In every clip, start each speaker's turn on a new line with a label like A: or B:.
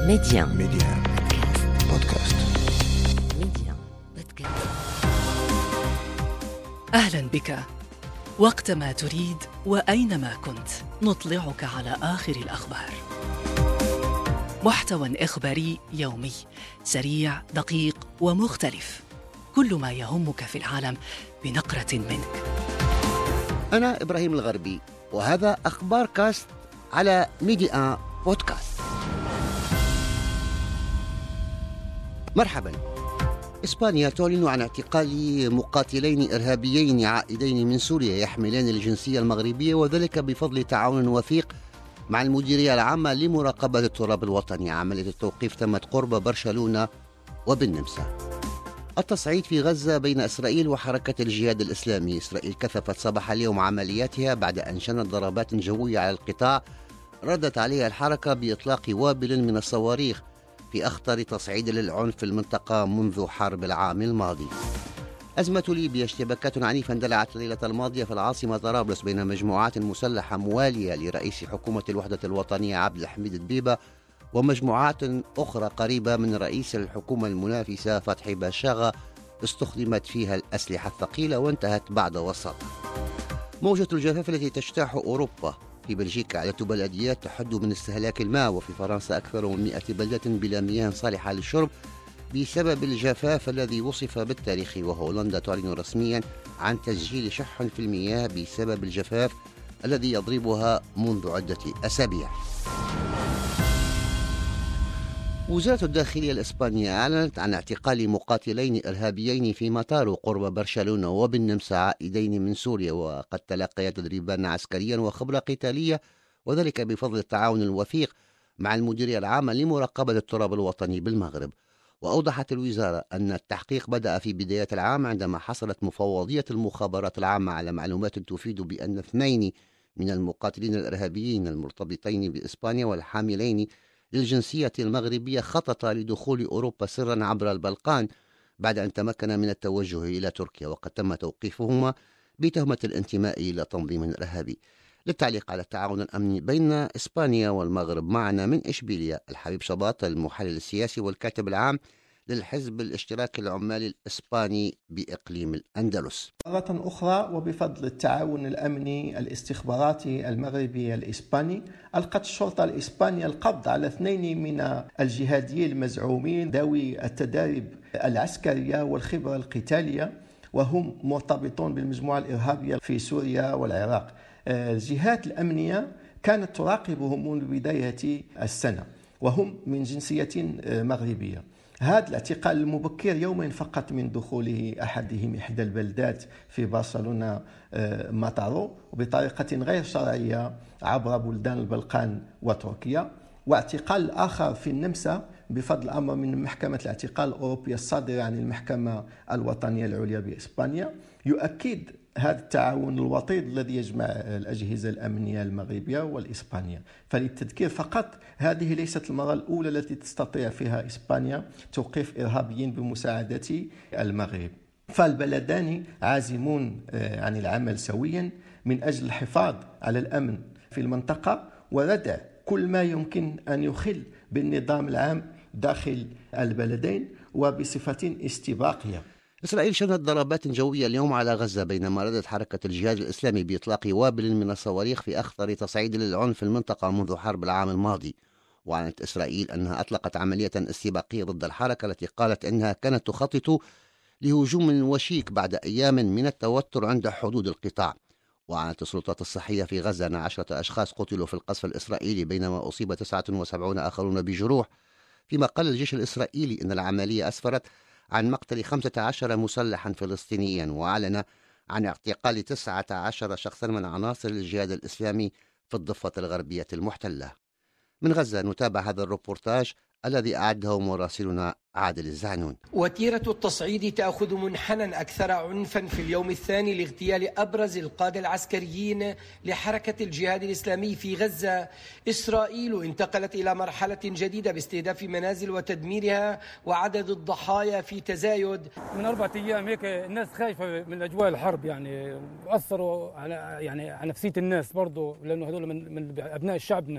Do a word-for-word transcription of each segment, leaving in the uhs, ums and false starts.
A: ميديان ميديان بودكاست. ميديان بودكاست. أهلا بك وقتما تريد وأينما كنت، نطلعك على آخر الأخبار. محتوى إخباري يومي سريع دقيق ومختلف، كل ما يهمك في العالم بنقرة منك.
B: أنا إبراهيم الغربي وهذا أخبار كاست على ميديان بودكاست. مرحبا. إسبانيا تعلن عن اعتقال مقاتلين إرهابيين عائدين من سوريا يحملان الجنسية المغربية، وذلك بفضل تعاون وثيق مع المديرية العامة لمراقبة التراب الوطني. عملية التوقيف تمت قرب برشلونة وبالنمسا. التصعيد في غزة بين إسرائيل وحركة الجهاد الإسلامي. إسرائيل كثفت صباح اليوم عملياتها بعد أن شنت ضربات جوية على القطاع ردت عليها الحركة بإطلاق وابل من الصواريخ في أخطر تصعيد للعنف في المنطقة منذ حرب العام الماضي. أزمة ليبيا. اشتباكات عنيفة اندلعت الليلة الماضية في العاصمة طرابلس بين مجموعات مسلحة موالية لرئيس حكومة الوحدة الوطنية عبد الحميد دبيبة ومجموعات أخرى قريبة من رئيس الحكومة المنافسة فتحي باشاغا استخدمت فيها الأسلحة الثقيلة وانتهت بعد وساطة. موجة الجفاف التي تجتاح أوروبا. في بلجيكا عدة بلديات تحد من استهلاك الماء، وفي فرنسا أكثر من مئة بلدة بلا مياه صالحة للشرب بسبب الجفاف الذي وصف بالتاريخي. وهولندا تعلن رسميا عن تسجيل شح في المياه بسبب الجفاف الذي يضربها منذ عدة أسابيع. وزارة الداخلية الإسبانية أعلنت عن اعتقال مقاتلين إرهابيين في مطار قرب برشلونة وبالنمسا عائدين من سوريا، وقد تلقيا تدريبا عسكريا وخبرة قتالية، وذلك بفضل التعاون الوثيق مع المديرية العامة لمراقبة التراب الوطني بالمغرب. وأوضحت الوزارة أن التحقيق بدأ في بداية العام عندما حصلت مفوضية المخابرات العامة على معلومات تفيد بأن اثنين من المقاتلين الإرهابيين المرتبطين بإسبانيا والحاملين للجنسية المغربية خطط لدخول أوروبا سرا عبر البلقان بعد أن تمكن من التوجه إلى تركيا، وقد تم توقيفهما بتهمة الانتماء إلى تنظيم إرهابي. للتعليق على التعاون الأمني بين إسبانيا والمغرب معنا من إشبيلية الحبيب شباط، المحلل السياسي والكاتب العام للحزب الاشتراكي العمالي الإسباني بإقليم الأندلس.
C: مرة أخرى وبفضل التعاون الأمني الاستخباراتي المغربي الإسباني، ألقت الشرطة الإسبانية القبض على اثنين من الجهاديين المزعومين ذوي التدارب العسكرية والخبرة القتالية، وهم مرتبطون بالمجموعة الإرهابية في سوريا والعراق. الجهات الأمنية كانت تراقبهم منذ بداية السنة وهم من جنسية مغربية. هذا الاعتقال المبكر يومين فقط من دخوله أحدهم إحدى البلدات في برشلونة مطارو وبطريقة غير شرعية عبر بلدان البلقان وتركيا، واعتقال آخر في النمسا بفضل أمر من محكمة الاعتقال الأوروبية الصادرة عن المحكمة الوطنية العليا بإسبانيا، يؤكد هذا التعاون الوطيد الذي يجمع الأجهزة الأمنية المغربية والإسبانية. فللتذكير فقط، هذه ليست المرة الأولى التي تستطيع فيها إسبانيا توقيف إرهابيين بمساعدة المغرب. فالبلدان عازمون عن العمل سويا من أجل الحفاظ على الأمن في المنطقة وردع كل ما يمكن أن يخل بالنظام العام داخل البلدين وبصفة استباقية.
B: إسرائيل شنت ضربات جوية اليوم على غزة بينما ردت حركة الجهاد الإسلامي بإطلاق وابل من الصواريخ في أخطر تصعيد للعنف في المنطقة منذ حرب العام الماضي. وأعلنت إسرائيل أنها أطلقت عملية استباقية ضد الحركة التي قالت أنها كانت تخطط لهجوم وشيك بعد أيام من التوتر عند حدود القطاع. وأعلنت السلطات الصحية في غزة أن عشرة أشخاص قتلوا في القصف الإسرائيلي بينما أصيب تسعة وسبعين آخرون بجروح، فيما قال الجيش الإسرائيلي أن العملية أسفرت عن مقتل خمسة عشر مسلحا فلسطينيا، وأعلن عن اعتقال تسعة عشر شخصا من عناصر الجهاد الإسلامي في الضفة الغربية المحتلة. من غزة نتابع هذا الروبورتاج الذي أعده مراسلنا عادل الزعنون.
D: وتيرة التصعيد تأخذ منحنى أكثر عنفا في اليوم الثاني لاغتيال أبرز القادة العسكريين لحركة الجهاد الإسلامي في غزة. إسرائيل انتقلت إلى مرحلة جديدة باستهداف منازل وتدميرها، وعدد الضحايا في تزايد.
E: من أربعة أيام هيك الناس خايفة من أجواء الحرب، يعني أثروا على يعني على نفسية الناس برضو، لأنه هذول من, من أبناء شعبنا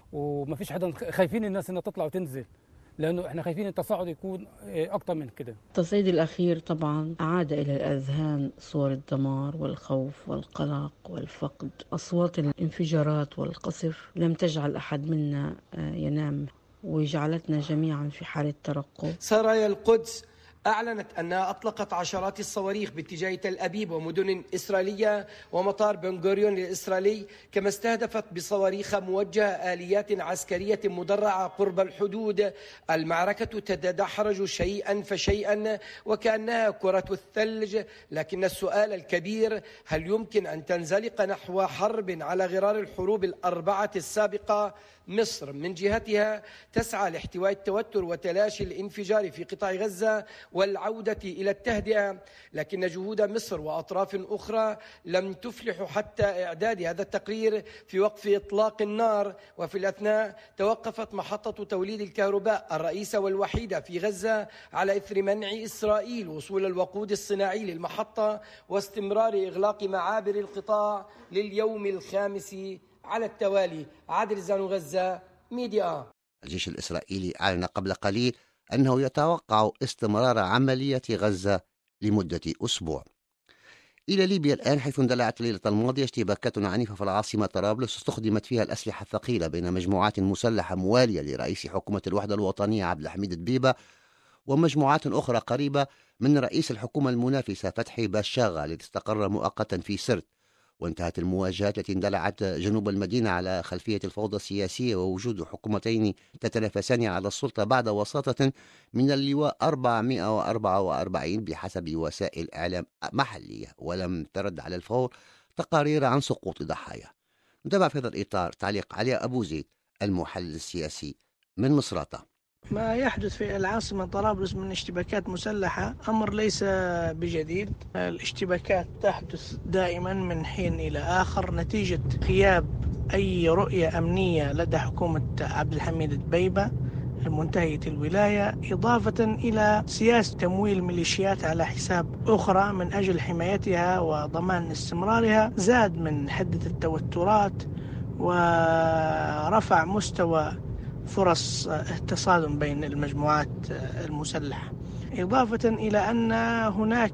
E: وما فيش حدا، خايفين الناس انها تطلع وتنزل، لانه احنا خايفين التصاعد يكون اكتر من كده.
F: التصعيد الاخير طبعا اعاد الى الاذهان صور الدمار والخوف والقلق والفقد. اصوات الانفجارات والقصف لم تجعل احد منا ينام، وجعلتنا جميعا في حالة ترقب.
D: سرايا القدس أعلنت أنها أطلقت عشرات الصواريخ باتجاه تل أبيب ومدن إسرائيلية ومطار بن غوريون الإسرائيلي، كما استهدفت بصواريخ موجهة آليات عسكرية مدرعة قرب الحدود. المعركة تتدحرج شيئا فشيئا وكأنها كرة الثلج، لكن السؤال الكبير: هل يمكن أن تنزلق نحو حرب على غرار الحروب الأربعة السابقة؟ مصر من جهتها تسعى لاحتواء التوتر وتلاشي الانفجار في قطاع غزة والعودة إلى التهدئة، لكن جهود مصر وأطراف أخرى لم تفلح حتى إعداد هذا التقرير في وقف إطلاق النار. وفي الأثناء توقفت محطة توليد الكهرباء الرئيسة والوحيدة في غزة على إثر منع إسرائيل وصول الوقود الصناعي للمحطة واستمرار إغلاق معابر القطاع لليوم الخامس على التوالي. عادل زانو، غزة، ميديا.
B: الجيش الإسرائيلي أعلن قبل قليل أنه يتوقع استمرار عملية غزة لمدة أسبوع. إلى ليبيا الآن، حيث اندلعت الليلة الماضية اشتباكات عنيفة في العاصمة طرابلس استخدمت فيها الأسلحة الثقيلة بين مجموعات مسلحة موالية لرئيس حكومة الوحدة الوطنية عبد الحميد دبيبة ومجموعات أخرى قريبة من رئيس الحكومة المنافسة فتحي باشاغا الذي استقر مؤقتا في سرت. وانتهت المواجهات التي اندلعت جنوب المدينة على خلفية الفوضى السياسية ووجود حكومتين تتنافسان على السلطة بعد وساطة من اللواء أربعمائة وأربعة وأربعين بحسب وسائل إعلام محلية، ولم ترد على الفور تقارير عن سقوط ضحايا. نتابع في هذا الإطار تعليق علي أبو زيد المحلل السياسي من مصراتة.
G: ما يحدث في العاصمة طرابلس من اشتباكات مسلحة أمر ليس بجديد. الاشتباكات تحدث دائما من حين إلى آخر نتيجة غياب أي رؤية أمنية لدى حكومة عبد الحميد دبيبة المنتهية الولاية، إضافة إلى سياسة تمويل ميليشيات على حساب أخرى من أجل حمايتها وضمان استمرارها، زاد من حدة التوترات ورفع مستوى فرص التصادم بين المجموعات المسلحة، إضافة إلى أن هناك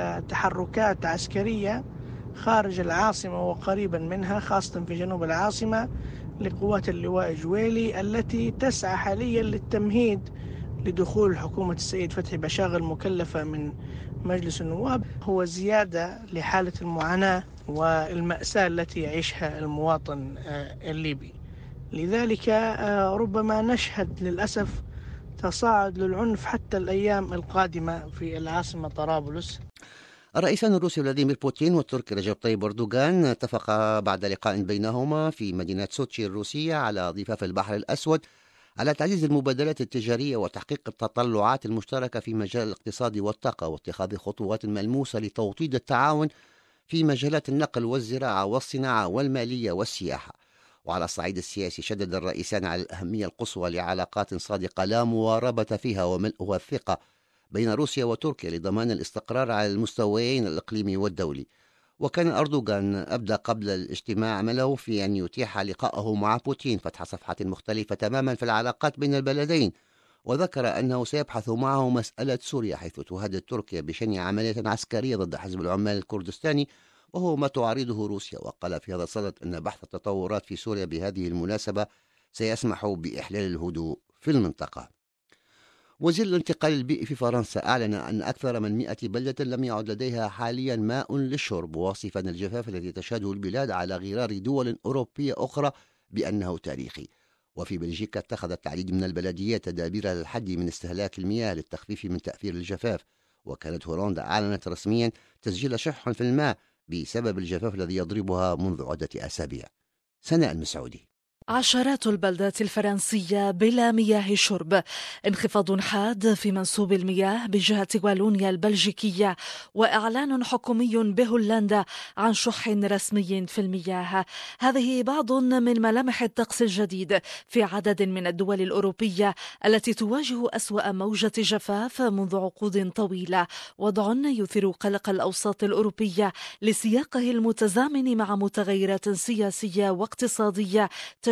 G: تحركات عسكرية خارج العاصمة وقريبا منها، خاصة في جنوب العاصمة، لقوات اللواء جويلي التي تسعى حاليا للتمهيد لدخول حكومة السيد فتحي باشاغا المكلفة من مجلس النواب. هو زيادة لحالة المعاناة والمأساة التي يعيشها المواطن الليبي. لذلك ربما نشهد للأسف تصاعد للعنف حتى الأيام القادمة في العاصمة طرابلس.
B: الرئيسان الروسي فلاديمير بوتين والتركي رجب طيب أردوغان اتفقا بعد لقاء بينهما في مدينة سوتشي الروسية على ضفاف البحر الأسود على تعزيز المبادلات التجارية وتحقيق التطلعات المشتركة في مجال الاقتصاد والطاقة واتخاذ خطوات ملموسة لتوطيد التعاون في مجالات النقل والزراعة والصناعة والمالية والسياحة. وعلى الصعيد السياسي شدد الرئيسان على الأهمية القصوى لعلاقات صادقة لا مواربة فيها وملؤها الثقة بين روسيا وتركيا لضمان الاستقرار على المستويين الإقليمي والدولي. وكان أردوغان أبدى قبل الاجتماع عمله في أن يتيح لقاءه مع بوتين فتح صفحة مختلفة تماما في العلاقات بين البلدين، وذكر أنه سيبحث معه مسألة سوريا حيث تهدد تركيا بشن عملية عسكرية ضد حزب العمال الكردستاني وهو ما تعارضه روسيا. وقال في هذا الصدد أن بحث التطورات في سوريا بهذه المناسبة سيسمح بإحلال الهدوء في المنطقة. وزير الانتقال البيئي في فرنسا أعلن أن أكثر من مئة بلدة لم يعد لديها حاليا ماء للشرب، واصفا الجفاف الذي تشهده البلاد على غرار دول أوروبية أخرى بأنه تاريخي. وفي بلجيكا اتخذت العديد من البلديات تدابير للحد من استهلاك المياه للتخفيف من تأثير الجفاف. وكانت هولندا أعلنت رسميا تسجيل شح في الماء بسبب الجفاف الذي يضربها منذ عدة أسابيع. سناء المسعودي.
H: عشرات البلدات الفرنسية بلا مياه شرب، انخفاض حاد في منسوب المياه بجهة والونيا البلجيكية، وإعلان حكومي بهولندا عن شح رسمي في المياه. هذه بعض من ملامح الطقس الجديد في عدد من الدول الأوروبية التي تواجه أسوأ موجة جفاف منذ عقود طويلة، وضع يثير قلق الأوساط الأوروبية لسياقه المتزامن مع متغيرات سياسية واقتصادية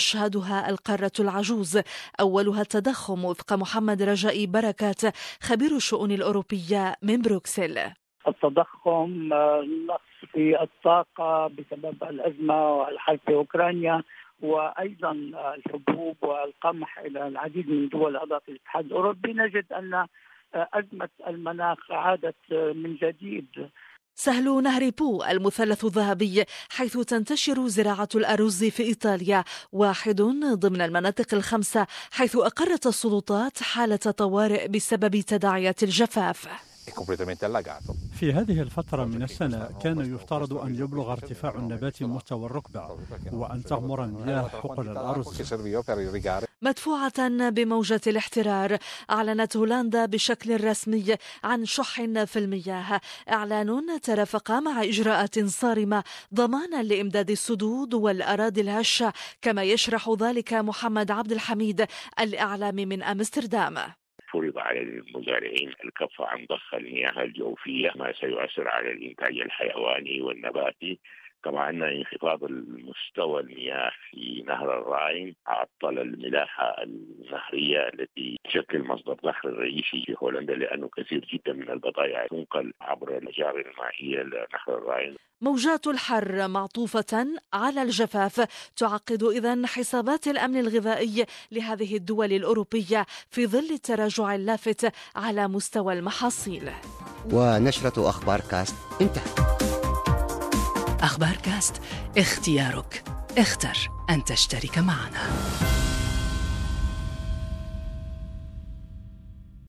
H: تشهدها القارة العجوز، أولها التضخم وفق محمد رجائي بركات خبير الشؤون الأوروبية من بروكسل.
I: التضخم، نقص في الطاقة بسبب الأزمة والحرب في أوكرانيا، وأيضا الحبوب والقمح إلى العديد من دول أعضاء الاتحاد الأوروبي، نجد أن أزمة المناخ عادت من جديد.
H: سهل نهر بو المثلث الذهبي حيث تنتشر زراعة الأرز في إيطاليا، واحد ضمن المناطق الخمسة حيث أقرت السلطات حالة طوارئ بسبب تداعيات الجفاف.
J: في هذه الفترة من السنة كان يفترض أن يبلغ ارتفاع النبات مستوى الركبة وأن تغمر المياه حقل الأرز.
H: مدفوعة بموجة الاحترار، أعلنت هولندا بشكل رسمي عن شح في المياه، إعلان ترافق مع إجراءات صارمة ضمانا لإمداد السدود والأراضي الهشة، كما يشرح ذلك محمد عبد الحميد الإعلامي من أمستردام.
K: فرض على المزارعين الكف عن ضخ المياه الجوفية، ما سيؤثر على الإنتاج الحيواني والنباتي، كما أن انخفاض المستوى المياه في نهر الراين عطل الملاحة النهرية التي تشكل مصدر دخل رئيسي في هولندا، لأنه كثير جدا من البضائع تنقل عبر المجاري المائية لنهر الراين.
H: موجات الحر معطوفة على الجفاف تعقد إذن حسابات الأمن الغذائي لهذه الدول الأوروبية في ظل التراجع اللافت على مستوى المحاصيل.
B: ونشرة أخبار كاست انتهت.
A: أخبار كاست، اختيارك، اختر أن تشترك معنا.